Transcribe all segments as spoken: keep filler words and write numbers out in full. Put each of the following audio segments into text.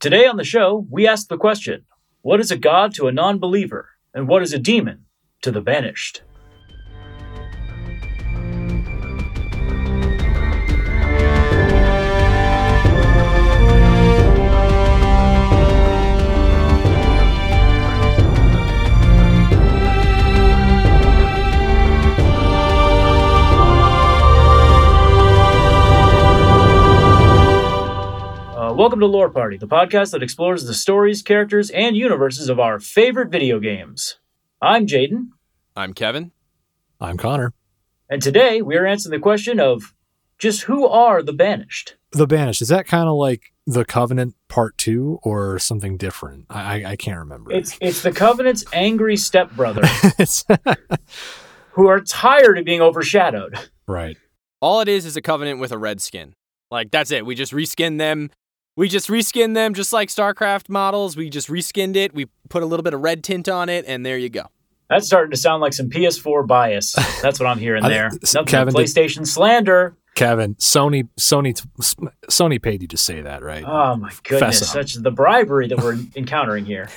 Today on the show, we ask the question, what is a god to a non-believer, and what is a demon to the banished? Uh, welcome to Lore Party, the podcast that explores the stories, characters, and universes of our favorite video games. I'm Jaden. I'm Kevin. I'm Connor. And today we are answering the question of just who are the banished? The Banished, is that kind of like the Covenant Part two or something different? I, I, I can't remember. It's it's the Covenant's angry stepbrother It's who are tired of being overshadowed. right. All it is is a covenant with a red skin. Like, that's it. We just reskin them. We just reskin them just like StarCraft models. We just reskinned it. We put a little bit of red tint on it, and there you go. That's starting to sound like some P S four bias. That's what I'm hearing I- there. s- Nothing Kevin, but did- PlayStation slander. Kevin, Sony, Sony, Sony paid you to say that, right? Oh my goodness, up. such the bribery that we're encountering here.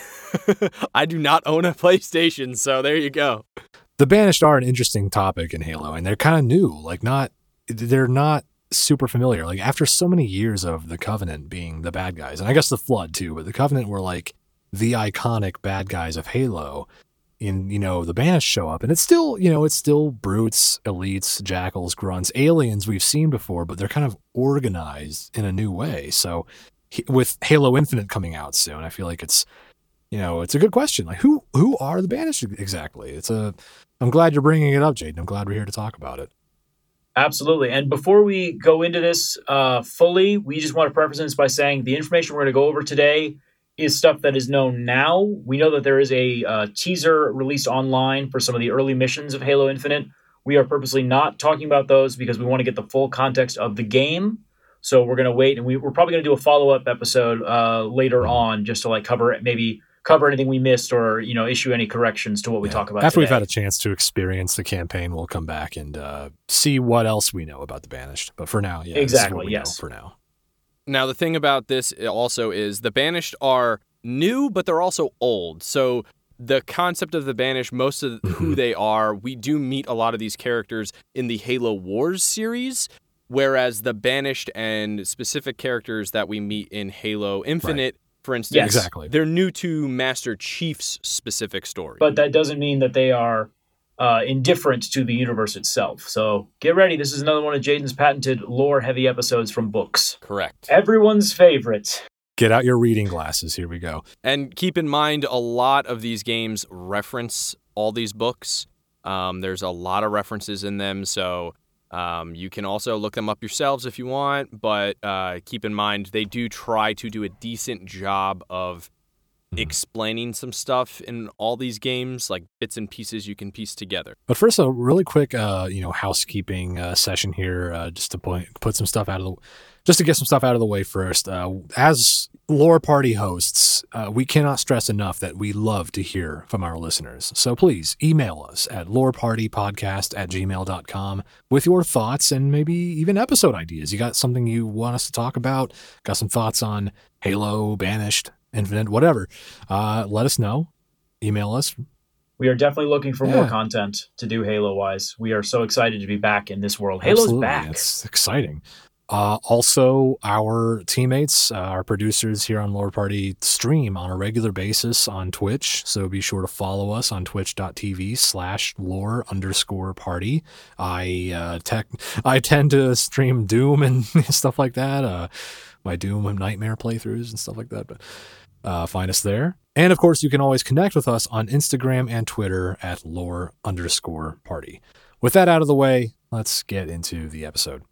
I do not own a PlayStation, so there you go. The Banished are an interesting topic in Halo, and they're kind of new. Like, not, they're not super familiar. Like, after so many years of the Covenant being the bad guys, and I guess the Flood too, but the Covenant were like the iconic bad guys of Halo. In, you know, the Banished show up, and it's still, you know, it's still brutes, elites, jackals, grunts, aliens we've seen before, but they're kind of organized in a new way. So he, with Halo Infinite coming out soon, I feel like it's, you know, it's a good question. Like, who who are the Banished exactly? It's a, I'm glad you're bringing it up, Jaden. I'm glad we're here to talk about it. Absolutely. And before we go into this uh, fully, we just want to preface this by saying the information we're going to go over today is stuff that is known now. We know that there is a uh, teaser released online for some of the early missions of Halo Infinite. We are purposely not talking about those because we want to get the full context of the game. So we're going to wait, and we, we're probably going to do a follow-up episode uh, later on just to like cover maybe cover anything we missed or, you know, issue any corrections to what we Yeah. talk about After today. we've had a chance to experience the campaign, we'll come back and uh, see what else we know about the Banished. But for now, yeah, this is Exactly, what we yes. know for now. Now, the thing about this also is the Banished are new, but they're also old. So the concept of the Banished, most of who Mhm. they are, we do meet a lot of these characters in the Halo Wars series, whereas the Banished and specific characters that we meet in Halo Infinite, for instance, Yes. Exactly. they're new to Master Chief's specific story. But that doesn't mean that they are uh, indifferent to the universe itself. So get ready. This is another one of Jaden's patented lore-heavy episodes from books. Correct. Everyone's favorite. Get out your reading glasses. Here we go. And keep in mind, a lot of these games reference all these books. Um, there's a lot of references in them, so um, you can also look them up yourselves if you want. But uh, keep in mind, they do try to do a decent job of explaining some stuff in all these games, like bits and pieces you can piece together. But first, a really quick, uh, you know, housekeeping uh, session here, uh, just to point, put some stuff out of the, just to get some stuff out of the way first. Uh, as Lore Party hosts, uh, we cannot stress enough that we love to hear from our listeners. So please email us at lorepartypodcast at gmail dot com with your thoughts and maybe even episode ideas. You got something you want us to talk about? Got some thoughts on Halo, Banished, Infinite, whatever. Uh, let us know. Email us. We are definitely looking for more Yeah. content to do Halo-wise. We are so excited to be back in this world. Halo's Absolutely. back. It's exciting. Uh, also, our teammates, uh, our producers here on Lore Party stream on a regular basis on Twitch. So be sure to follow us on twitch.tv slash lore underscore party. I, uh, tech, I tend to stream Doom and stuff like that. Uh, my Doom and Nightmare playthroughs and stuff like that. But uh, find us there. And of course, you can always connect with us on Instagram and Twitter at lore underscore party. With that out of the way, let's get into the episode.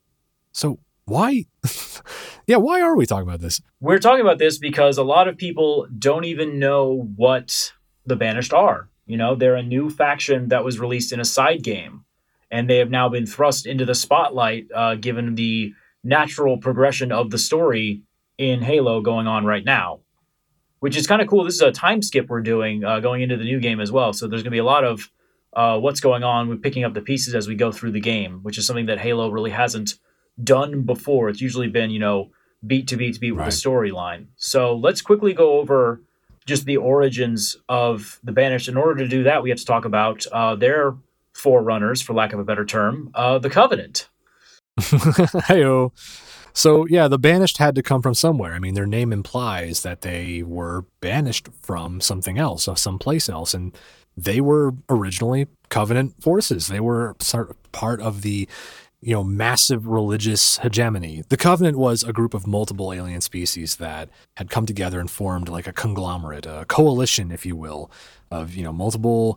So why, yeah, why are we talking about this? We're talking about this because a lot of people don't even know what the Banished are. You know, they're a new faction that was released in a side game, and they have now been thrust into the spotlight uh, given the natural progression of the story in Halo going on right now, which is kind of cool. This is a time skip we're doing uh, going into the new game as well. So there's going to be a lot of uh, what's going on with picking up the pieces as we go through the game, which is something that Halo really hasn't done before. It's usually been, you know, beat to beat to beat with Right. the storyline. So let's quickly go over just the origins of the Banished. In order to do that, we have to talk about uh, their forerunners, for lack of a better term, uh, the Covenant. Heyo. So yeah, the Banished had to come from somewhere. I mean, their name implies that they were banished from something else, or someplace else, and they were originally Covenant forces. They were sort of part of the, you know, massive religious hegemony. The Covenant was a group of multiple alien species that had come together and formed like a conglomerate, a coalition, if you will, of, you know, multiple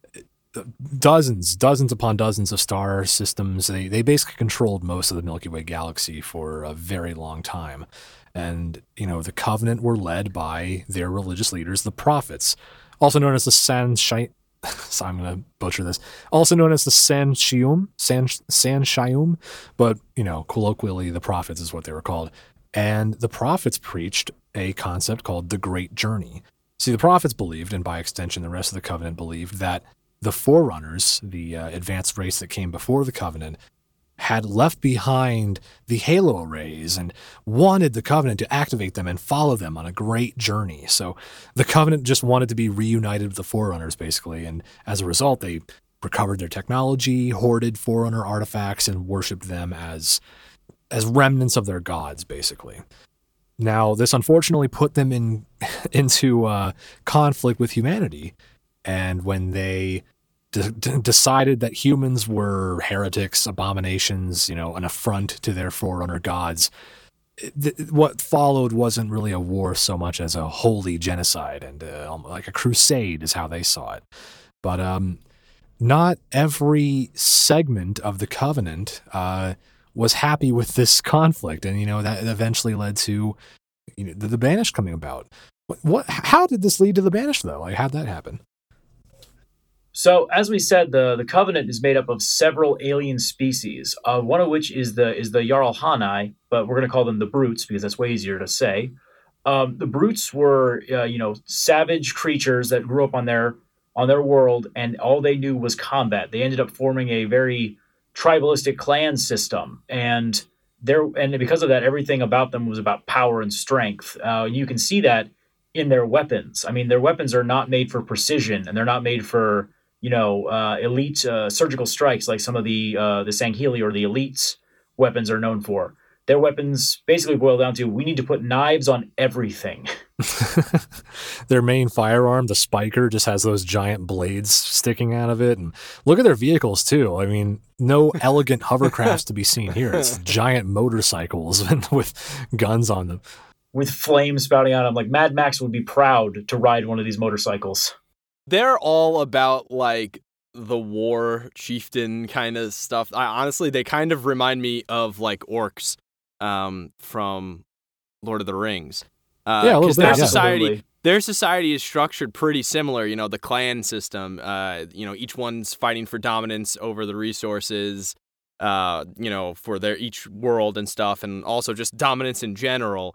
dozens, dozens upon dozens of star systems. They they basically controlled most of the Milky Way galaxy for a very long time. And, you know, the Covenant were led by their religious leaders, the prophets, also known as the Sanshai. So I'm going to butcher this. Also known as the Sanshium, San Sanshium, but, you know, colloquially, the prophets is what they were called. And the prophets preached a concept called the Great Journey. See, the prophets believed, and by extension, the rest of the Covenant believed, that the Forerunners, the uh, advanced race that came before the Covenant, had left behind the halo arrays and wanted the Covenant to activate them and follow them on a great journey. So the Covenant just wanted to be reunited with the Forerunners, basically, and as a result, they recovered their technology, hoarded Forerunner artifacts, and worshipped them as as remnants of their gods, basically. Now, this unfortunately put them in into uh, conflict with humanity, and when they d- d- decided that humans were heretics, abominations, you know, an affront to their Forerunner gods, th- what followed wasn't really a war so much as a holy genocide, and uh, like a crusade is how they saw it. But um, not every segment of the Covenant uh, was happy with this conflict, and you know that eventually led to, you know, the, the Banished coming about. What, what? How did this lead to the Banished, though? Like, how'd that happen? So, as we said, the, the Covenant is made up of several alien species, uh, one of which is the is the Jarl Hanai, but we're going to call them the Brutes because that's way easier to say. Um, the Brutes were, uh, you know, savage creatures that grew up on their on their world, and all they knew was combat. They ended up forming a very tribalistic clan system, and there and because of that, everything about them was about power and strength. Uh, you can see that in their weapons. I mean, their weapons are not made for precision, and they're not made for, you know, uh, elite uh, surgical strikes like some of the uh, the Sangheli or the Elites weapons are known for. Their weapons basically boil down to, we need to put knives on everything. Their main firearm, the Spiker, just has those giant blades sticking out of it. And look at their vehicles, too. I mean, no elegant hovercrafts to be seen here. It's giant motorcycles with guns on them. With flames spouting out of them. Like, Mad Max would be proud to ride one of these motorcycles. They're all about, like, the war chieftain kind of stuff. I honestly, they kind of remind me of, like, orcs um, from Lord of the Rings. Uh, yeah, a little bit. Their Yeah. society, Absolutely. their society is structured pretty similar. You know, the clan system. Uh, you know, each one's fighting for dominance over the resources. Uh, you know, for their each world and stuff, and also just dominance in general.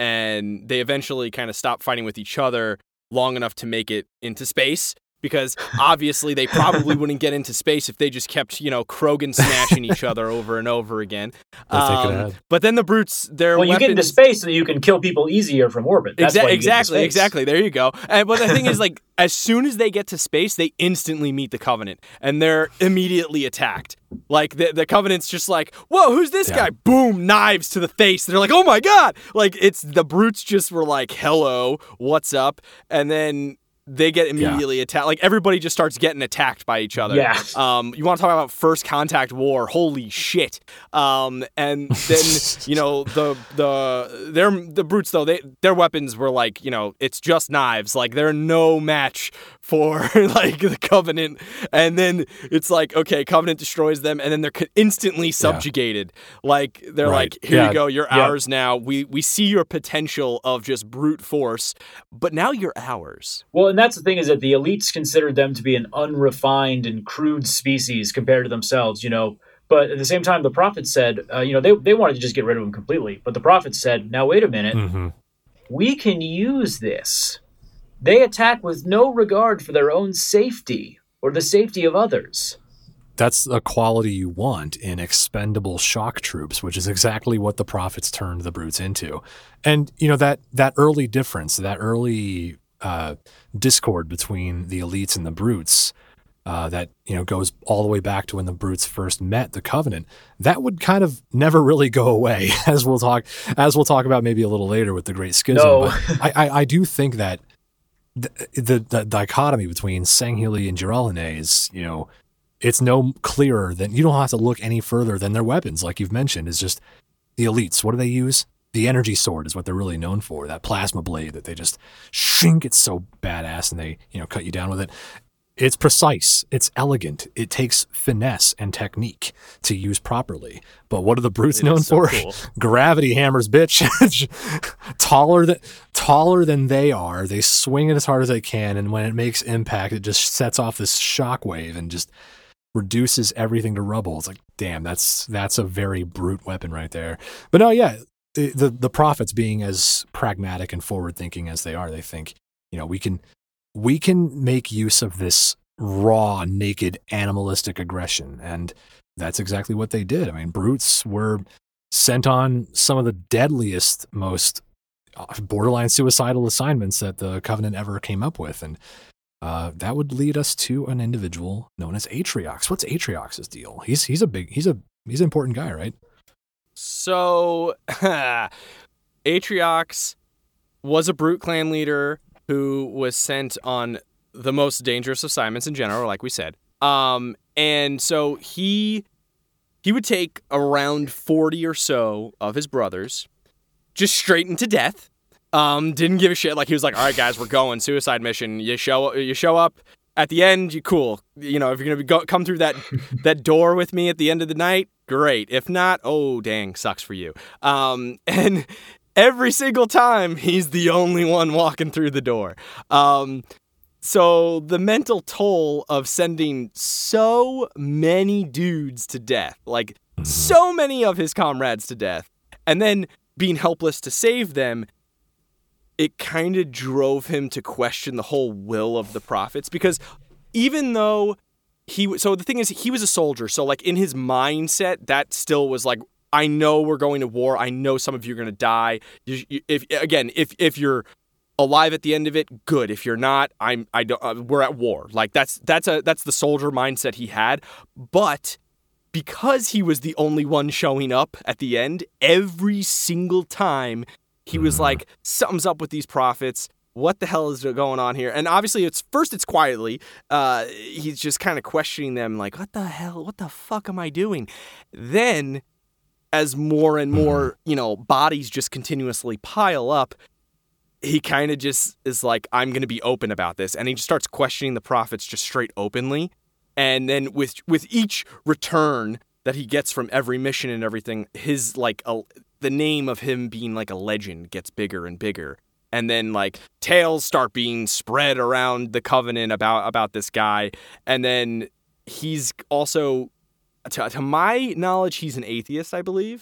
And they eventually kind of stop fighting with each other long enough to make it into space. Because obviously they probably wouldn't get into space if they just kept, you know, Krogan smashing each other over and over again. They're thinking Um, ahead. but then the Brutes, their Well, you weapons... get into space so that you can kill people easier from orbit. That's Exa- why you exactly, get into space. exactly. There you go. And but the thing is, like, as soon as they get to space, they instantly meet the Covenant, and they're immediately attacked. Like the the Covenant's just like, whoa, who's this Yeah. guy? Boom, knives to the face. They're like, oh my god! Like it's the Brutes just were like, hello, what's up? And then they get immediately attacked. Like everybody just starts getting attacked by each other. Yeah. Um, you want to talk about first contact war? Holy shit. Um, and then you know the the their the Brutes though they their weapons were like, you know, it's just knives. Like they're no match for like the Covenant. And then it's like, okay, Covenant destroys them, and then they're co- instantly subjugated. Like they're Right. like, here Yeah. you go, you're Yeah. ours now. We we see your potential of just brute force, but now you're ours. Well, and that's the thing, is that the elites considered them to be an unrefined and crude species compared to themselves, you know. But at the same time, the prophets said, uh, you know, they, they wanted to just get rid of them completely. But the prophets said, now, wait a minute. Mm-hmm. We can use this. They attack with no regard for their own safety or the safety of others. that's a quality you want in expendable shock troops, which is exactly what the prophets turned the brutes into. And you know that that early difference, that early uh, discord between the elites and the brutes, uh, that you know goes all the way back to when the brutes first met the Covenant. That would kind of never really go away, as we'll talk as we'll talk about maybe a little later with the Great Schism. No. But I, I, I do think that the, the the dichotomy between Sangheili and Jiralhanae is, you know. It's no clearer than, you don't have to look any further than their weapons, like you've mentioned, is just the elites. What do they use? The energy sword is what they're really known for, that plasma blade that they just shrink. It's so badass, and they, you know, cut you down with it. It's precise. It's elegant. It takes finesse and technique to use properly. But what are the brutes It known is so for? cool. Gravity hammers, bitch. taller than taller than they are. They swing it as hard as they can, and when it makes impact, it just sets off this shockwave and just reduces everything to rubble. It's like, damn, that's that's a very brute weapon right there. But no, yeah, the the, the prophets, being as pragmatic and forward thinking as they are, they think, you know, we can we can make use of this raw, naked, animalistic aggression, and that's exactly what they did. I mean, brutes were sent on some of the deadliest, most borderline suicidal assignments that the Covenant ever came up with, and Uh, that would lead us to an individual known as Atriox. What's Atriox's deal? He's he's a big he's a he's an important guy, right? So, Atriox was a brute clan leader who was sent on the most dangerous assignments in general, like we said. Um, and so he he would take around forty or so of his brothers, just straightened to death. Um, didn't give a shit. Like, he was like, all right, guys, we're going suicide mission. You show you show up at the end, you cool. You know, if you're going to go, come through that, that door with me at the end of the night, great. If not, oh, dang, sucks for you. Um, and every single time he's the only one walking through the door. Um, so the mental toll of sending so many dudes to death, like so many of his comrades to death, and then being helpless to save them, it kind of drove him to question the whole will of the prophets, because even though he, so the thing is, he was a soldier. So like in his mindset, that still was like, I know we're going to war. I know some of you are going to die. You, you, if again, if, if you're alive at the end of it, good. If you're not, I'm, I don't, uh, we're at war. Like that's, that's a, that's the soldier mindset he had. But because he was the only one showing up at the end, every single time, he was like, something's up with these prophets. What the hell is going on here? And obviously, it's first it's quietly. Uh, he's just kind of questioning them, like, what the hell? What the fuck am I doing? Then, as more and more, you know, bodies just continuously pile up, he kind of just is like, I'm going to be open about this. And he just starts questioning the prophets just straight openly. And then with with each return that he gets from every mission and everything, his, like, a, the name of him being like a legend gets bigger and bigger. And then like tales start being spread around the Covenant about, about this guy. And then he's also, to, to my knowledge, he's an atheist, I believe.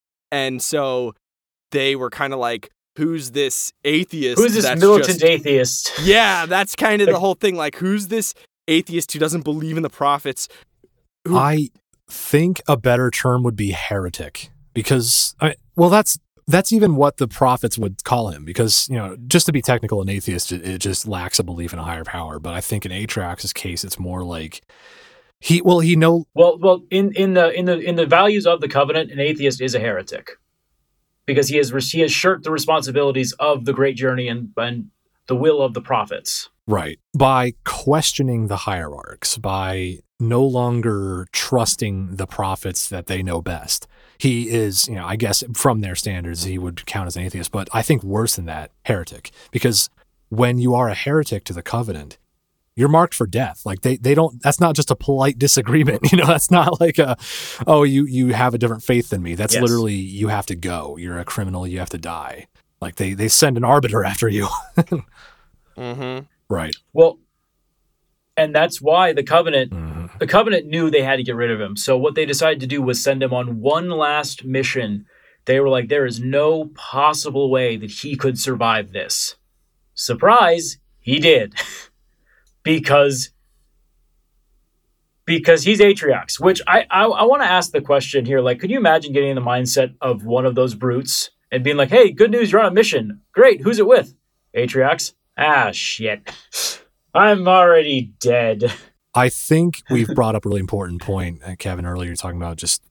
And so they were kind of like, who's this atheist? Who's this that's militant just, atheist? Yeah, that's kind of the whole thing. Like, who's this atheist who doesn't believe in the prophets? Who, I think a better term would be heretic. Because, I, well, that's that's even what the prophets would call him. Because, you know, just to be technical, an atheist, it, it just lacks a belief in a higher power. But I think in Atriox's case, it's more like he, well, he know. Well, well, in, in the in the in the values of the Covenant, an atheist is a heretic, because he has he has shirked the responsibilities of the Great Journey and and the will of the prophets. Right. By questioning the hierarchs, by no longer trusting the prophets that they know best. He is, you know, I guess from their standards, he would count as an atheist, but I think worse than that, heretic. Because when you are a heretic to the Covenant, you're marked for death. Like they, they don't, that's not just a polite disagreement. You know, that's not like a, oh, you, you have a different faith than me. That's Yes. literally, you have to go. You're a criminal. You have to die. Like they, they send an arbiter after you. mm-hmm. Right. Well, and that's why the Covenant, Mm-hmm. the Covenant knew they had to get rid of him. So what they decided to do was send him on one last mission. They were like, there is no possible way that he could survive this. Surprise, he did. because because he's Atriox, which I I, I want to ask the question here. Like, could you imagine getting in the mindset of one of those brutes and being like, hey, good news, you're on a mission. Great, who's it with? Atriox? Ah, shit. I'm already dead. I think we've brought up a really important point, uh, Kevin, earlier, talking about just,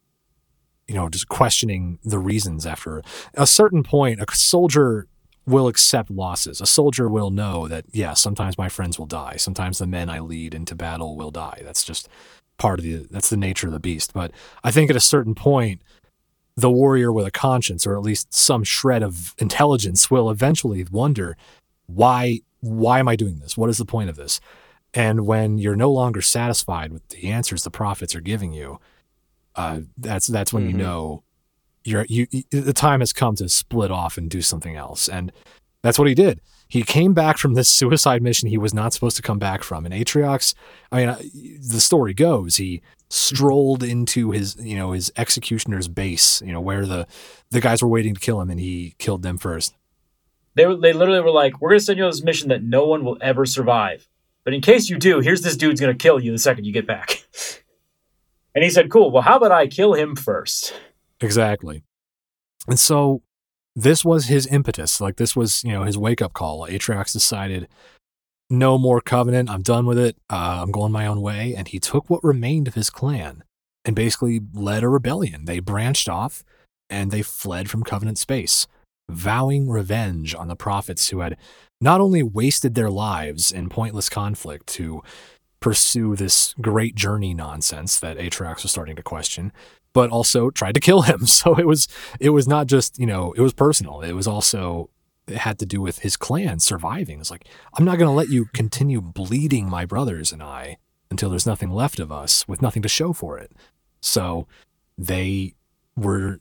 you know, just questioning the reasons after a certain point. A soldier will accept losses. A soldier will know that, yeah, sometimes my friends will die. Sometimes the men I lead into battle will die. That's just part of the, that's the nature of the beast. But I think at a certain point, the warrior with a conscience, or at least some shred of intelligence, will eventually wonder, why, why am I doing this? What is the point of this? And when you're no longer satisfied with the answers the prophets are giving you, uh, that's that's when mm-hmm. you know you're you, you. The time has come to split off and do something else, and that's what he did. He came back from this suicide mission he was not supposed to come back from. And Atriox, I mean, uh, the story goes, he strolled into his you know his executioner's base, you know where the the guys were waiting to kill him, and he killed them first. They were, they literally were like, "We're going to send you on this mission that no one will ever survive. But in case you do, here's this dude's going to kill you the second you get back." And he said, cool, well, how about I kill him first? Exactly. And so this was his impetus. Like, this was, you know, his wake-up call. Atriox decided, no more Covenant. I'm done with it. Uh, I'm going my own way. And he took what remained of his clan and basically led a rebellion. They branched off and they fled from Covenant space, vowing revenge on the prophets who had not only wasted their lives in pointless conflict to pursue this great journey nonsense that Atriox was starting to question, but also tried to kill him. So it was it was not just, you know, it was personal. It was also, it had to do with his clan surviving. It's like, I'm not going to let you continue bleeding my brothers and I until there's nothing left of us with nothing to show for it. So they were,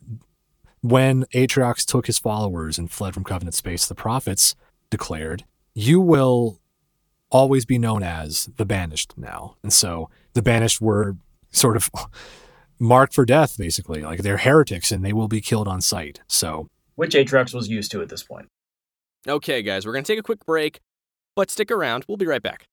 when Atriox took his followers and fled from Covenant space, the prophets declared, you will always be known as the Banished now. And so the Banished were sort of marked for death, basically. Like, they're heretics and they will be killed on sight. So, which Atriox was used to at this point. Okay, guys, we're going to take a quick break, but stick around. We'll be right back.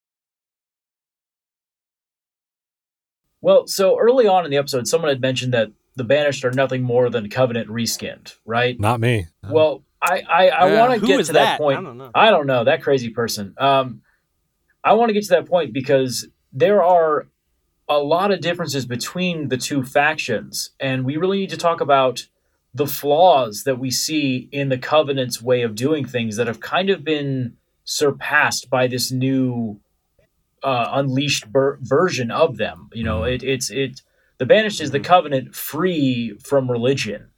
Well, so early on in the episode, someone had mentioned that the Banished are nothing more than Covenant reskinned, right? Not me. No. Well, I, I, I uh, want to get to that, that point. I don't know. I don't know, that crazy person. Um, I want to get to that point because there are a lot of differences between the two factions, and we really need to talk about the flaws that we see in the Covenant's way of doing things that have kind of been surpassed by this new uh, unleashed ber- version of them. You know, it, it's it. The Banished is the Covenant free from religion.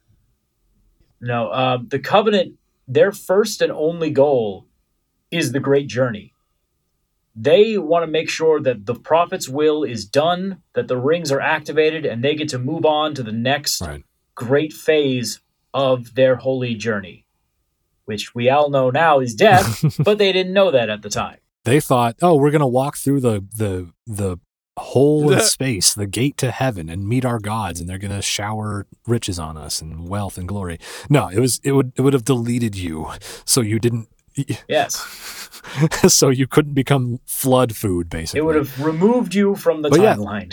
No, uh, the Covenant, their first and only goal is the Great Journey. They want to make sure that the Prophet's will is done, that the rings are activated, and they get to move on to the next right. great phase of their holy journey, which we all know now is death, but they didn't know that at the time. They thought, oh, we're going to walk through the the the hole in space, the gate to heaven, and meet our gods, and they're going to shower riches on us and wealth and glory. No, it was it would it would have deleted you, so you didn't. Yes. So you couldn't become flood food, basically. It would have removed you from the but timeline.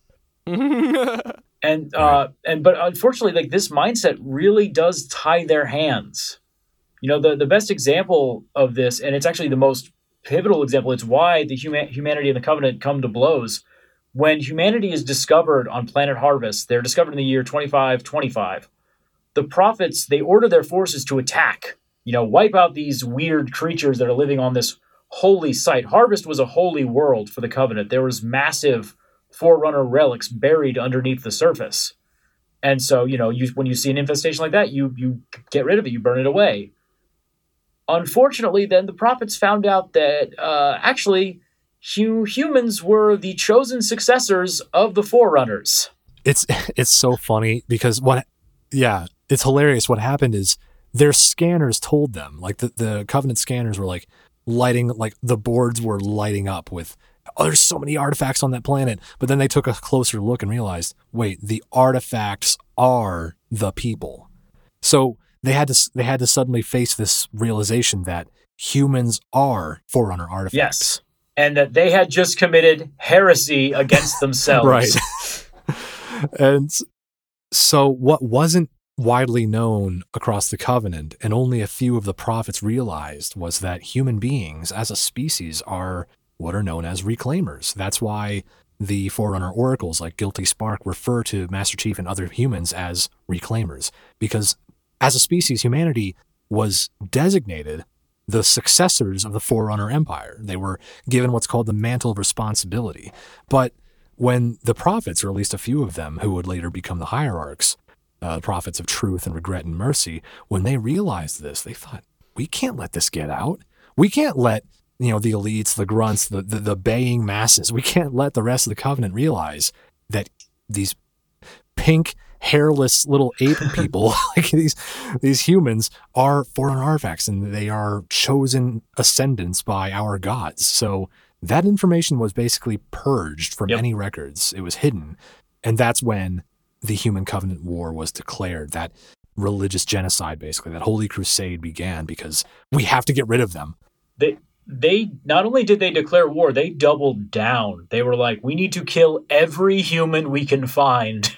Yeah. and uh, right. and but unfortunately, like, this mindset really does tie their hands. You know, the the best example of this, and it's actually the most pivotal example. It's why the huma- humanity and the Covenant come to blows. When humanity is discovered on planet Harvest, they're discovered in the year twenty-five twenty-five. The prophets, they order their forces to attack, you know, wipe out these weird creatures that are living on this holy site. Harvest was a holy world for the Covenant. There was massive Forerunner relics buried underneath the surface. And so, you know, you, when you see an infestation like that, you you get rid of it, you burn it away. Unfortunately, then the prophets found out that uh, actually hu- humans were the chosen successors of the Forerunners. It's it's so funny because what, yeah, it's hilarious. What happened is their scanners told them, like the, the Covenant scanners were like lighting, like the boards were lighting up with, oh, there's so many artifacts on that planet. But then they took a closer look and realized, wait, the artifacts are the people. So they had to they had to suddenly face this realization that humans are Forerunner artifacts. Yes. and that they had just committed heresy against themselves. Right. And so what wasn't widely known across the Covenant, and only a few of the prophets realized, was that human beings as a species are what are known as reclaimers. That's why the Forerunner oracles like Guilty Spark refer to Master Chief and other humans as reclaimers, because as a species, humanity was designated the successors of the Forerunner Empire. They were given what's called the mantle of responsibility. But when the prophets, or at least a few of them, who would later become the hierarchs, uh, prophets of truth and regret and mercy, when they realized this, they thought, we can't let this get out. We can't let, you know, the elites, the grunts, the, the, the baying masses, we can't let the rest of the Covenant realize that these pink, hairless little ape people, like these these humans, are foreign artifacts, and they are chosen ascendants by our gods. So that information was basically purged from yep. any records. It was hidden. And that's when the Human Covenant War was declared, that religious genocide, basically, that Holy Crusade began, because we have to get rid of them. They they not only did they declare war, they doubled down. They were like, we need to kill every human we can find.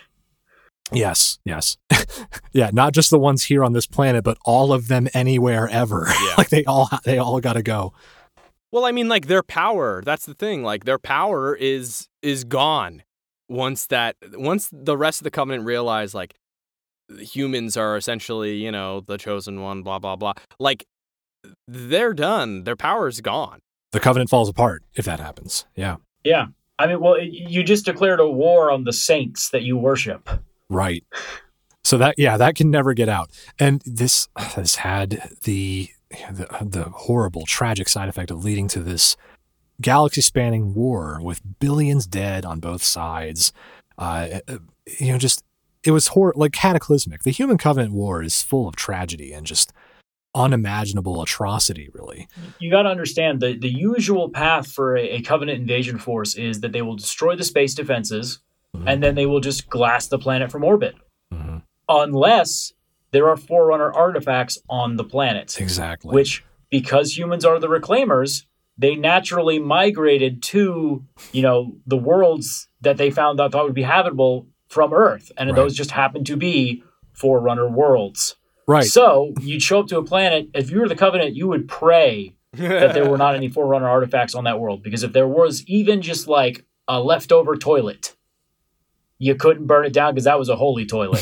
Yes, yes. Yeah, not just the ones here on this planet, but all of them anywhere ever. Yeah. Like they all they all got to go. Well, I mean, like their power, that's the thing. Like their power is is gone once that once the rest of the Covenant realize like humans are essentially, you know, the chosen one, blah blah blah. Like they're done. Their power is gone. The Covenant falls apart if that happens. Yeah. Yeah. I mean, well, you just declared a war on the saints that you worship. Right. So that, yeah, that can never get out. And this has had the, the the horrible, tragic side effect of leading to this galaxy-spanning war with billions dead on both sides. Uh, you know, just, it was hor- like cataclysmic. The Human Covenant War is full of tragedy and just unimaginable atrocity, really. You got to understand, the, the usual path for a, a Covenant invasion force is that they will destroy the space defenses, mm-hmm. and then they will just glass the planet from orbit. Mm-hmm. Unless there are Forerunner artifacts on the planet. Exactly. Which, because humans are the reclaimers, they naturally migrated to, you know, the worlds that they found that thought would be habitable from Earth. And right. those just happen to be Forerunner worlds. Right. So you'd show up to a planet. If you were the Covenant, you would pray that there were not any Forerunner artifacts on that world. Because if there was even just like a leftover toilet, you couldn't burn it down because that was a holy toilet.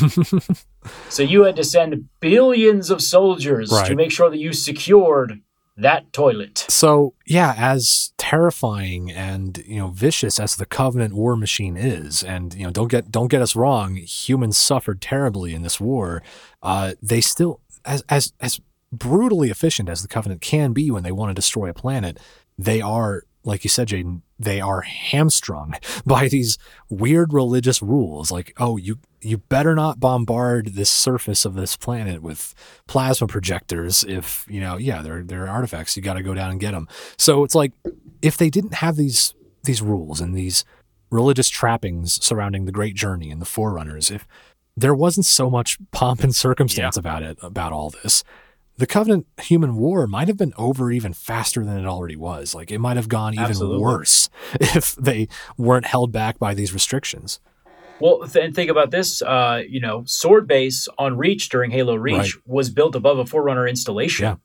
So you had to send billions of soldiers right. to make sure that you secured that toilet. So, yeah, as terrifying and, you know, vicious as the Covenant war machine is, and, you know, don't get don't get us wrong, humans suffered terribly in this war. Uh, they still, as as as brutally efficient as the Covenant can be when they want to destroy a planet, they are, like you said, Jaden, they are hamstrung by these weird religious rules. Like, oh, you you better not bombard this surface of this planet with plasma projectors. If, you know, yeah, they're, they're artifacts. You got to go down and get them. So it's like, if they didn't have these these rules and these religious trappings surrounding the Great Journey and the Forerunners, if there wasn't so much pomp and circumstance yeah. about it, about all this, the Covenant Human War might have been over even faster than it already was. Like, it might have gone even Absolutely. worse if they weren't held back by these restrictions. Well, th- and think about this, uh, you know, Sword Base on Reach during Halo Reach right. was built above a Forerunner installation. Yeah.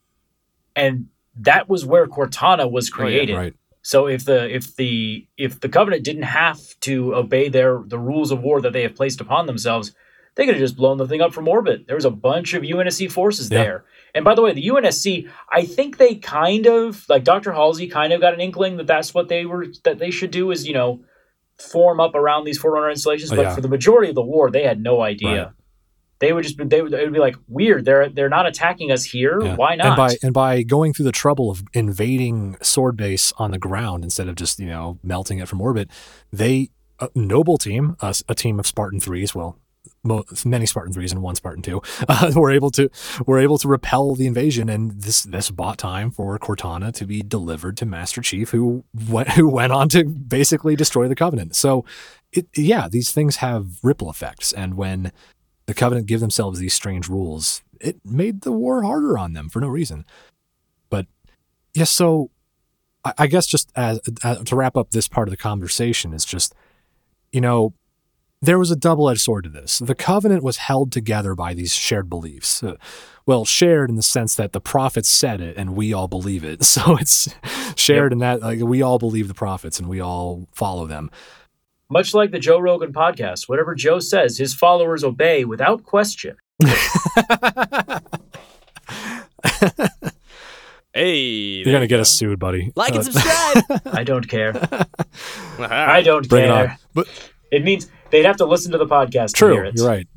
And that was where Cortana was created. Oh, yeah, right. So if the if the if the Covenant didn't have to obey their the rules of war that they have placed upon themselves, they could have just blown the thing up from orbit. There was a bunch of U N S C forces yeah. there. And by the way, the U N S C, I think they kind of, like Doctor Halsey kind of got an inkling that that's what they were, that they should do is, you know, form up around these Forerunner installations. Oh, but yeah. for the majority of the war, they had no idea. Right. They would just be, they would, it would be like, weird, they're they're not attacking us here. Yeah. Why not? And by and by going through the trouble of invading Sword Base on the ground instead of just, you know, melting it from orbit, they, a noble team, a, a team of Spartan threes, well, many Spartan threes and one Spartan two, uh, were able to were able to repel the invasion, and this this bought time for Cortana to be delivered to Master Chief, who went who went on to basically destroy the Covenant. So, it, yeah, these things have ripple effects, and when the Covenant give themselves these strange rules, it made the war harder on them for no reason. But yes, yeah, so I, I guess just as, as, to wrap up this part of the conversation is just, you know, there was a double-edged sword to this. The covenant was held together by these shared beliefs. Uh, well, shared in the sense that the prophets said it and we all believe it. So it's shared yep. in that like we all believe the prophets and we all follow them. Much like the Joe Rogan podcast, whatever Joe says, his followers obey without question. Hey, you're gonna get go. us sued, buddy. Like and subscribe. I don't care. I don't Bring care. It on. But it means they'd have to listen to the podcast true, to hear it. You're right.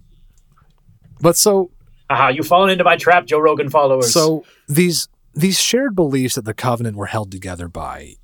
But so, aha, you've fallen into my trap, Joe Rogan followers. So these these shared beliefs that the covenant were held together by,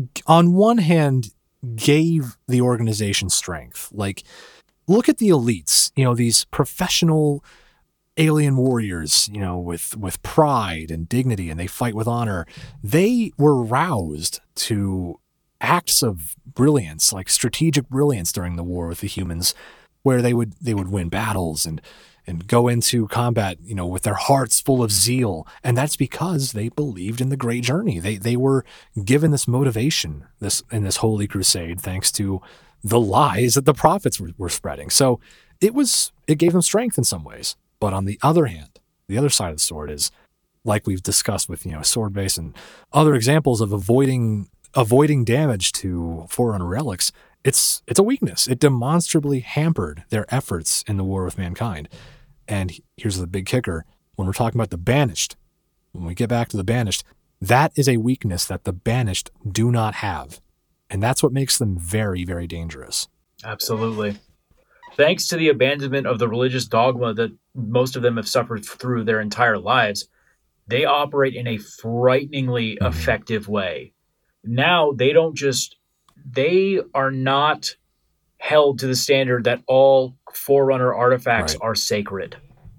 on one hand, gave the organization strength. Like, look at the elites. You know, these professional alien warriors, you know, with, with pride and dignity, and they fight with honor. They were roused to acts of brilliance, like strategic brilliance during the war with the humans, where they would, they would win battles and, and go into combat, you know, with their hearts full of zeal. And that's because they believed in the great journey. They, they were given this motivation, this, in this holy crusade, thanks to the lies that the prophets were, were spreading. So it was, it gave them strength in some ways. But on the other hand, the other side of the sword is, like we've discussed with, you know, sword base and other examples of avoiding avoiding damage to Forerunner relics. It's it's a weakness. It demonstrably hampered their efforts in the war with mankind. And here's the big kicker: when we're talking about the banished, when we get back to the banished, that is a weakness that the banished do not have, and that's what makes them very, very dangerous. Absolutely. Thanks to the abandonment of the religious dogma that most of them have suffered through their entire lives, they operate in a frighteningly mm-hmm. effective way. Now they don't just, they are not held to the standard that all Forerunner artifacts right. are sacred.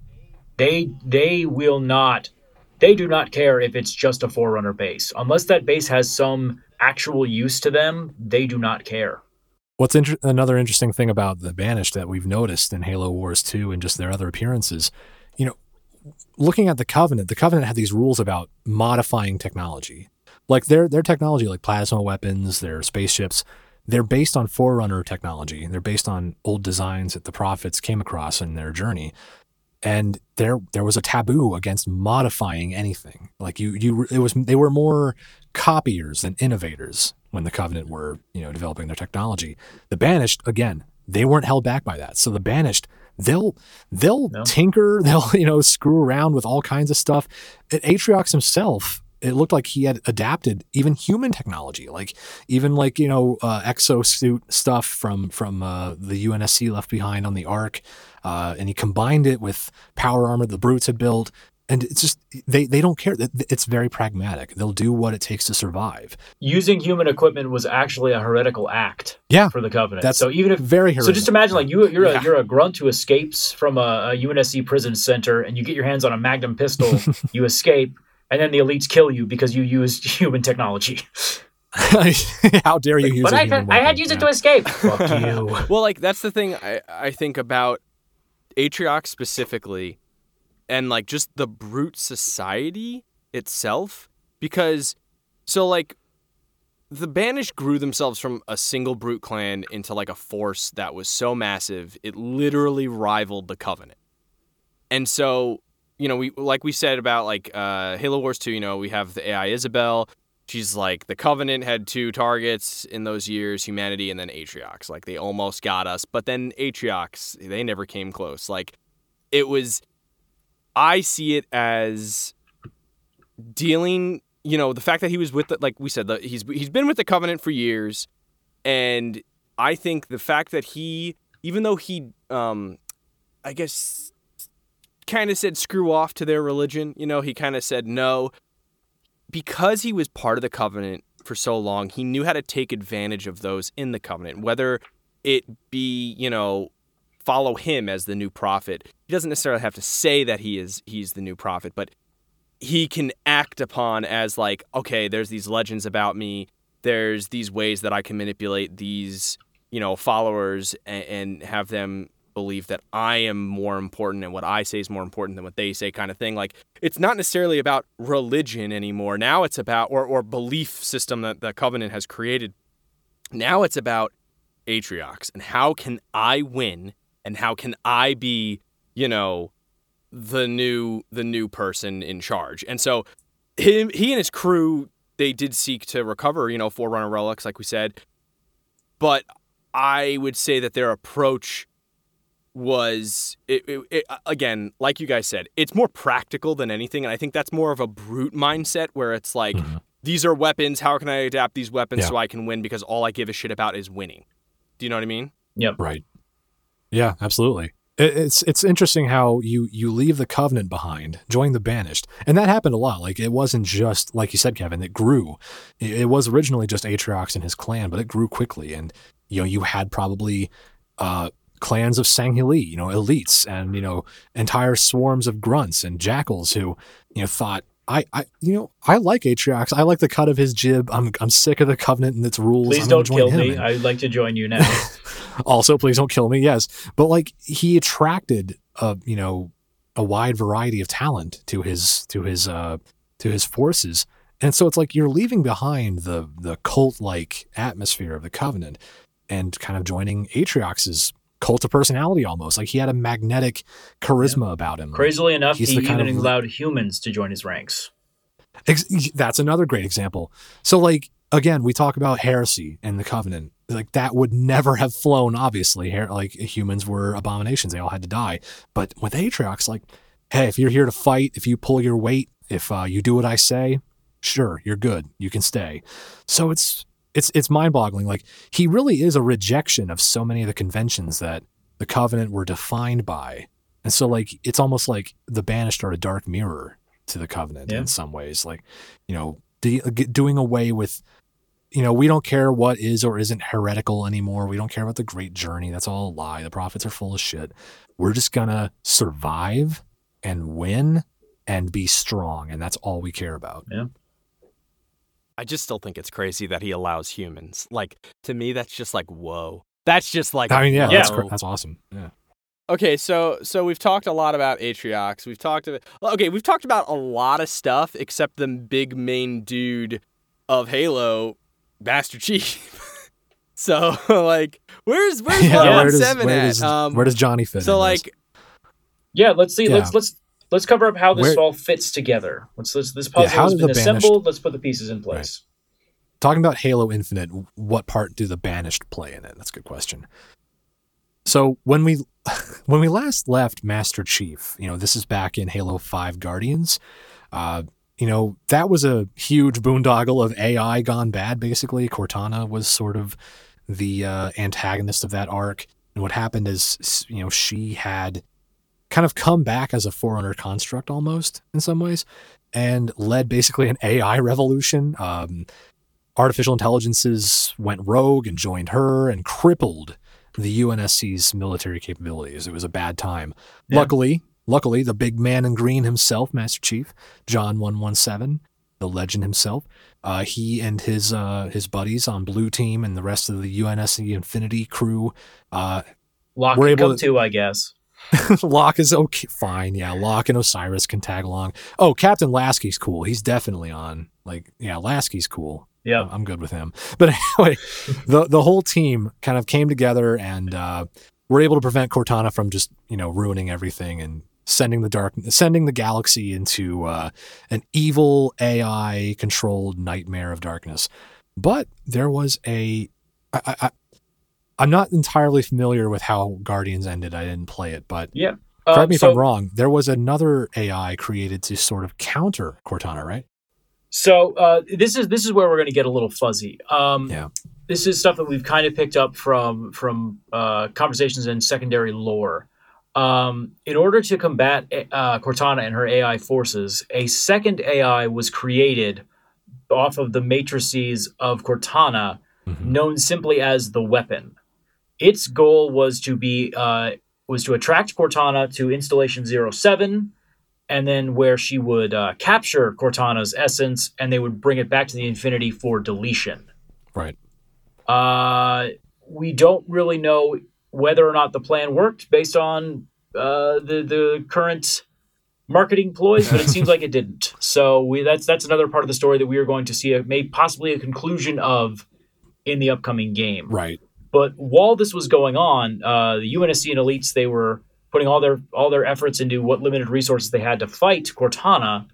They, they will not, they do not care if it's just a Forerunner base. Unless that base has some actual use to them, they do not care. What's inter- another interesting thing about the Banished that we've noticed in Halo Wars two and just their other appearances, you know, looking at the Covenant, the Covenant had these rules about modifying technology. Like their their technology, like plasma weapons, their spaceships, they're based on Forerunner technology. They're based on old designs that the prophets came across in their journey. And there there was a taboo against modifying anything. Like you you it was they were more copiers than innovators when the Covenant were, you know, developing their technology. The Banished, again, they weren't held back by that. So the Banished, they'll they'll no. tinker, they'll, you know, screw around with all kinds of stuff. And Atriox himself, it looked like he had adapted even human technology, like even like, you know, uh, exosuit stuff from from uh, the U N S C left behind on the Ark, uh, and he combined it with power armor the Brutes had built. And it's just, they, they don't care. It's very pragmatic. They'll do what it takes to survive. Using human equipment was actually a heretical act yeah, for the Covenant. That's so even if very heretical. So just imagine like you, you're, yeah. a, you're a grunt who escapes from a, a U N S C prison center and you get your hands on a Magnum pistol, you escape, and then the elites kill you because you used human technology. How dare you use but a I, human I had to use yeah. it to escape. Fuck you. Well, like, that's the thing I, I think about Atriox specifically, and like just the Brute society itself, because so like the Banished grew themselves from a single Brute clan into like a force that was so massive it literally rivaled the Covenant. And so, you know, we like we said about like uh, Halo Wars two, you know, we have the A I Isabel. She's like, the Covenant had two targets in those years, humanity and then Atriox. Like, they almost got us, but then Atriox, they never came close. Like, it was, I see it as dealing, you know, the fact that he was with, the, like we said, the, he's he's been with the Covenant for years, and I think the fact that he, even though he, um, I guess, kind of said screw off to their religion, you know, he kind of said no, because he was part of the Covenant for so long, he knew how to take advantage of those in the Covenant, whether it be, you know, follow him as the new prophet. He doesn't necessarily have to say that he is he's the new prophet, but he can act upon as like, okay, there's these legends about me. There's these ways that I can manipulate these, you know, followers and, and have them believe that I am more important and what I say is more important than what they say kind of thing. Like, it's not necessarily about religion anymore. Now it's about, or, or belief system that the Covenant has created. Now it's about Atriox and how can I win and how can I be, you know, the new the new person in charge. And so him, he and his crew, they did seek to recover, you know, Forerunner relics, like we said. But I would say that their approach was, it, it, it, again, like you guys said, it's more practical than anything. And I think that's more of a brute mindset where it's like, mm-hmm. these are weapons. How can I adapt these weapons yeah. so I can win? Because all I give a shit about is winning. Do you know what I mean? Yep. Right. Yeah, absolutely. It, it's it's interesting how you, you leave the Covenant behind, join the Banished. And that happened a lot. Like, it wasn't just, like you said, Kevin, it grew. It, it was originally just Atriox and his clan, but it grew quickly. And, you know, you had probably... uh clans of Sangheili, you know, elites, and, you know, entire swarms of grunts and jackals who, you know, thought, I, I, you know, I like Atriox. I like the cut of his jib. I'm, I'm sick of the Covenant and its rules. Please I'm don't kill him. me. And I'd like to join you now. also, please don't kill me. Yes, but like he attracted, a, you know, a wide variety of talent to his, to his, uh, to his forces, and so it's like you're leaving behind the the cult like atmosphere of the Covenant and kind of joining Atriox's cult of personality almost. Like, he had a magnetic charisma yeah. about him. Crazily enough, He's he even of... allowed humans to join his ranks. Ex- that's another great example. So, like, again, we talk about heresy and the Covenant. Like, that would never have flown, obviously. Her- like, humans were abominations. They all had to die. But with Atriox, like, hey, if you're here to fight, if you pull your weight, if uh, you do what I say, sure, you're good. You can stay. So it's... It's it's mind-boggling. Like, he really is a rejection of so many of the conventions that the Covenant were defined by. And so, like, it's almost like the Banished are a dark mirror to the Covenant yeah. in some ways. Like, you know, de- doing away with, you know, we don't care what is or isn't heretical anymore. We don't care about the Great Journey. That's all a lie. The prophets are full of shit. We're just gonna survive and win and be strong. And that's all we care about. Yeah. I just still think it's crazy that he allows humans. Like, to me, that's just like, whoa. That's just like, I mean, yeah, yeah. that's, that's awesome. Yeah. Okay, so so we've talked a lot about Atriox. We've talked about okay, we've talked about a lot of stuff except the big main dude of Halo, Master Chief. So like, where's where's yeah, one where one seven where at? Does, um, where does Johnny fit? So in like, this? yeah, let's see. Yeah. Let's let's let's cover up how this Where, all fits together. Let's let's this puzzle yeah, has been Banished, assembled. Let's put the pieces in place. Right. Talking about Halo Infinite, what part do the Banished play in it? That's a good question. So when we when we last left Master Chief, you know, this is back in Halo five Guardians. Uh, you know, that was a huge boondoggle of A I gone bad, basically. Cortana was sort of the uh, antagonist of that arc. And what happened is, you know, she had kind of come back as a Forerunner construct almost in some ways and led basically an A I revolution. Um, artificial intelligences went rogue and joined her and crippled the U N S C's military capabilities. It was a bad time. Yeah. Luckily, luckily, the big man in green himself, Master Chief, John one one seven, the legend himself, uh, he and his uh, his buddies on Blue Team and the rest of the U N S C Infinity crew uh, Locke were can able come to, too, I guess. Locke is okay, fine. Yeah, Locke and Osiris can tag along. Oh, Captain Lasky's cool. He's definitely on. Like, yeah, Lasky's cool. Yeah, I'm good with him. But anyway, the the whole team kind of came together and uh, were able to prevent Cortana from just, you know, ruining everything and sending the dark, sending the galaxy into uh, an evil A I controlled nightmare of darkness. But there was a, I, I, I'm not entirely familiar with how Guardians ended. I didn't play it, but yeah. correct Uh, me if so, I'm wrong. There was another A I created to sort of counter Cortana, right? So uh, this is this is where we're going to get a little fuzzy. Um, Yeah. This is stuff that we've kind of picked up from from uh, conversations in secondary lore. Um, in order to combat uh, Cortana and her A I forces, a second A I was created off of the matrices of Cortana, mm-hmm. known simply as the Weapon. Its goal was to be uh, was to attract Cortana to Installation zero seven, and then where she would uh, capture Cortana's essence, and they would bring it back to the Infinity for deletion. Right. Uh, we don't really know whether or not the plan worked based on uh, the the current marketing ploys, but it seems like it didn't. So we that's that's another part of the story that we are going to see a may possibly a conclusion of in the upcoming game. Right. But while this was going on, uh, the U N S C and elites, they were putting all their all their efforts into what limited resources they had to fight Cortana.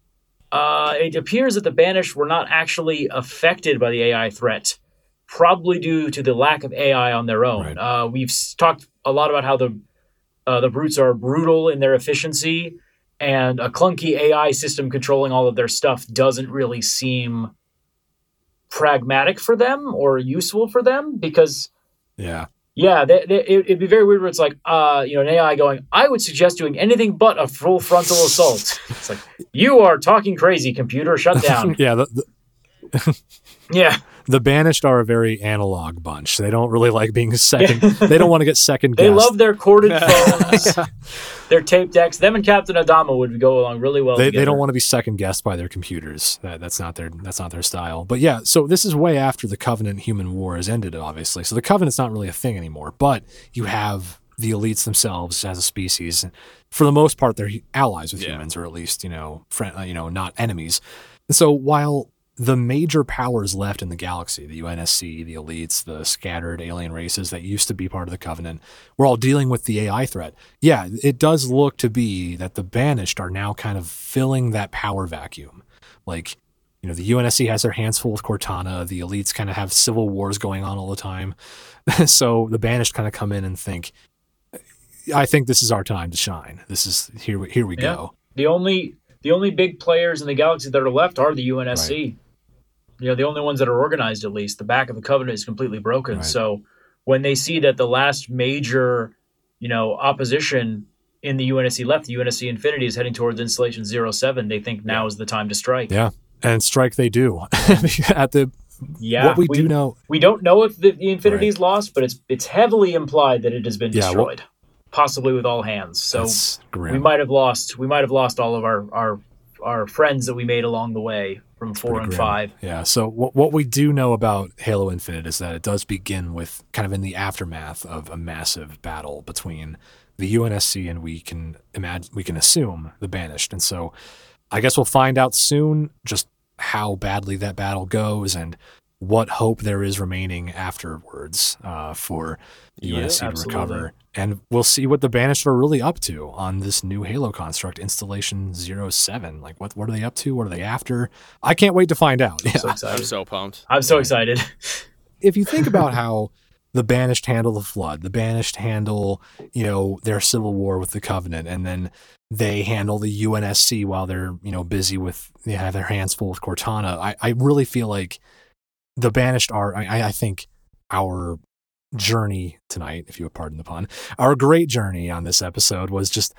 Uh, it appears that the Banished were not actually affected by the A I threat, probably due to the lack of A I on their own. Right. Uh, we've talked a lot about how the uh, the brutes are brutal in their efficiency, and a clunky A I system controlling all of their stuff doesn't really seem pragmatic for them or useful for them because, Yeah. yeah, they, they, it, it'd be very weird where it's like, uh, you know, an A I going, I would suggest doing anything but a full frontal assault. It's like, you are talking crazy, computer, shut down. Yeah. The, the, Yeah. the Banished are a very analog bunch. They don't really like being second. They don't want to get second They guessed. love their corded phones, their tape decks. Them and Captain Adama would go along really well They, together. they don't want to be second guessed by their computers. That, that's not their that's not their style. But yeah, so this is way after the Covenant human war has ended, obviously. So the Covenant's not really a thing anymore. But you have the elites themselves as a species. For the most part, they're allies with Yeah. humans, or at least you know, friend, uh, you know, not enemies. And so while the major powers left in the galaxy, the U N S C, the elites, the scattered alien races that used to be part of the Covenant, we're all dealing with the A I threat. Yeah, it does look to be that the Banished are now kind of filling that power vacuum. Like, you know, the U N S C has their hands full with Cortana. The elites kind of have civil wars going on all the time. So the Banished kind of come in and think, I think this is our time to shine. This is, here we, here we Yeah. go. The only the only big players in the galaxy that are left are the U N S C. You know, the only ones that are organized, at least. The back of the Covenant is completely broken. Right. So when they see that the last major, you know, opposition in the U N S C left, the U N S C Infinity is heading towards Installation zero seven, they think now is the time to strike. Yeah. And strike they do. At the Yeah, what we, do know, we don't know if the, the Infinity is lost, but it's it's heavily implied that it has been Yeah, well- destroyed, possibly with all hands. So that's grim. we might have lost we might have lost all of our our our friends that we made along the way from four Pretty and grim. five. Yeah. So what what we do know about Halo Infinite is that it does begin with kind of in the aftermath of a massive battle between the U N S C and we can imagine we can assume the Banished. And so I guess we'll find out soon just how badly that battle goes and what hope there is remaining afterwards uh, for the Yeah, U N S C to absolutely. recover. And we'll see what the Banished are really up to on this new Halo construct, Installation zero seven. Like, what what are they up to? What are they after? I can't wait to find out. I'm so Yeah. excited. I'm so pumped. I'm so excited. If you think about how the Banished handle the Flood, the Banished handle, you know, their civil war with the Covenant, and then they handle the U N S C while they're, you know, busy with, they have their hands full with Cortana. I, I really feel like the Banished are, I, I think our journey tonight, if you would pardon the pun, our great journey on this episode was just,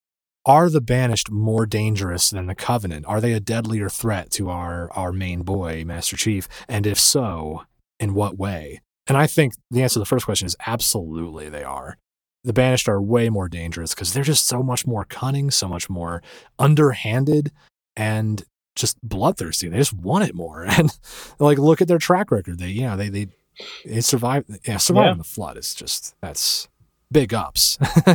are the Banished more dangerous than the Covenant? Are they a deadlier threat to our, our main boy, Master Chief? And if so, in what way? And I think the answer to the first question is absolutely they are. The Banished are way more dangerous because they're just so much more cunning, so much more underhanded, and just bloodthirsty. They just want it more. And like, look at their track record. They, you know, they they they survived. Yeah, surviving Yeah. the Flood is just, that's big ups.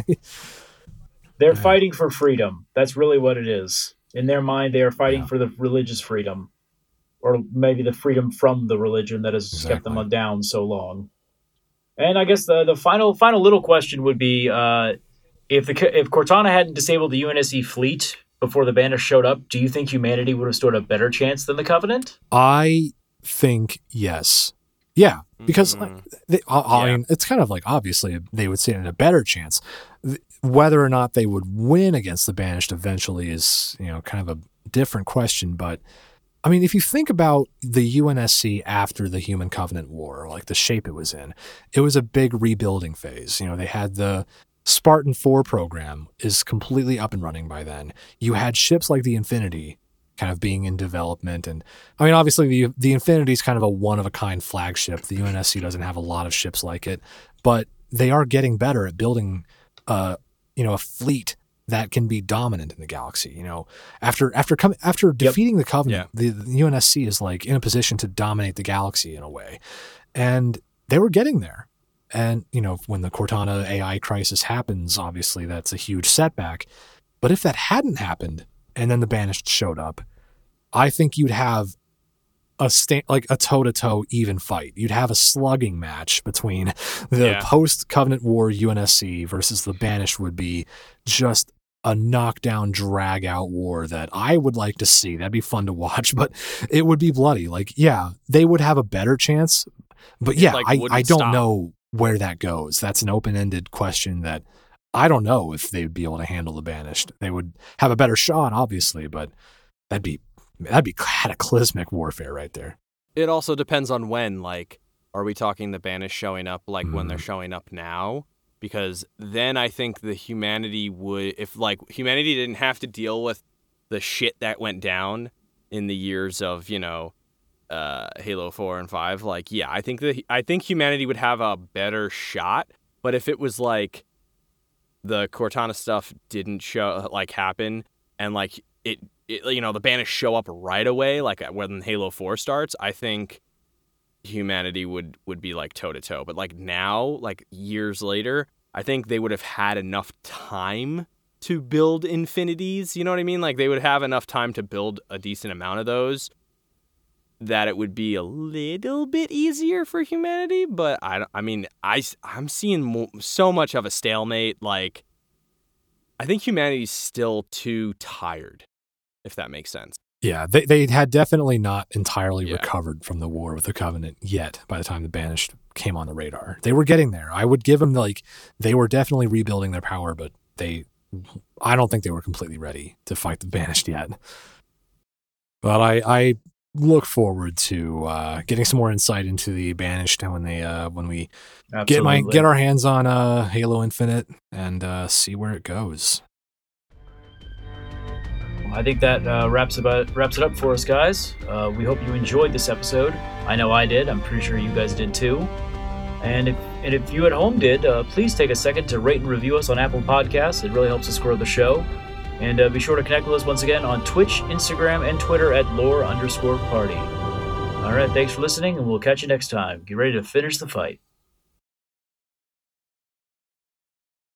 They're Yeah. fighting for freedom. That's really what it is. In their mind, they are fighting Yeah. for the religious freedom, or maybe the freedom from the religion that has kept Exactly. them down so long. And I guess the the final final little question would be, uh, if the if Cortana hadn't disabled the U N S C fleet before the Banished showed up, do you think humanity would have stood a better chance than the Covenant? I think yes. Yeah, because Mhm. like, they, I, I Yeah. mean, it's kind of like obviously they would stand a better chance. Th- Whether or not they would win against the Banished eventually is, you know, kind of a different question. But I mean, if you think about the U N S C after the Human Covenant War, like the shape it was in, it was a big rebuilding phase. You know, they had the Spartan four program is completely up and running by then. You had ships like the Infinity kind of being in development. And I mean, obviously the the Infinity is kind of a one of a kind flagship. The U N S C doesn't have a lot of ships like it, but they are getting better at building uh, you know, a fleet that can be dominant in the galaxy. You know, after after coming after defeating the Covenant, the, the U N S C is like in a position to dominate the galaxy in a way. And they were getting there. And, you know, when the Cortana A I crisis happens, obviously that's a huge setback. But if that hadn't happened and then the Banished showed up, I think you'd have a sta- like a toe-to-toe even fight. You'd have a slugging match between the Yeah. post-Covenant War U N S C versus the Banished would be just a knockdown, drag-out war that I would like to see. That'd be fun to watch, but it would be bloody. Like, yeah, they would have a better chance, but It, yeah, like, I, wouldn't I don't stop. know where that goes. That's an open-ended question that I don't know if they'd be able to handle the Banished. They would have a better shot, obviously, but that'd be that'd be cataclysmic warfare right there. It also depends on when. Like, are we talking the Banished showing up like when they're Mm. showing up now? Because then I think the humanity would, if like humanity didn't have to deal with the shit that went down in the years of, you know, uh, Halo four and five, like, yeah, I think that I think humanity would have a better shot. But if it was like the Cortana stuff didn't show like happen and like it, it you know, the Banished show up right away, like when Halo four starts, I think humanity would would be like toe to toe. But like now, like years later, I think they would have had enough time to build infinities. You know what I mean? Like they would have enough time to build a decent amount of those, that it would be a little bit easier for humanity. But I, don't- I mean, I, I'm seeing mo- so much of a stalemate. Like, I think humanity's still too tired, if that makes sense. Yeah, they they had definitely not entirely Yeah. recovered from the war with the Covenant yet by the time the Banished came on the radar. They were getting there. I would give them, like, they were definitely rebuilding their power, but they, I don't think they were completely ready to fight the Banished yet. But I, I look forward to uh, getting some more insight into the Banished when they uh, when we get my Absolutely. get our hands on uh, Halo Infinite and uh, see where it goes. I think that uh, wraps about wraps it up for us, guys. Uh, we hope you enjoyed this episode. I know I did. I'm pretty sure you guys did too. And if and if you at home did, uh, please take a second to rate and review us on Apple Podcasts. It really helps us grow the show. And uh, be sure to connect with us once again on Twitch, Instagram, and Twitter at lore underscore party. All right, thanks for listening, and we'll catch you next time. Get ready to finish the fight.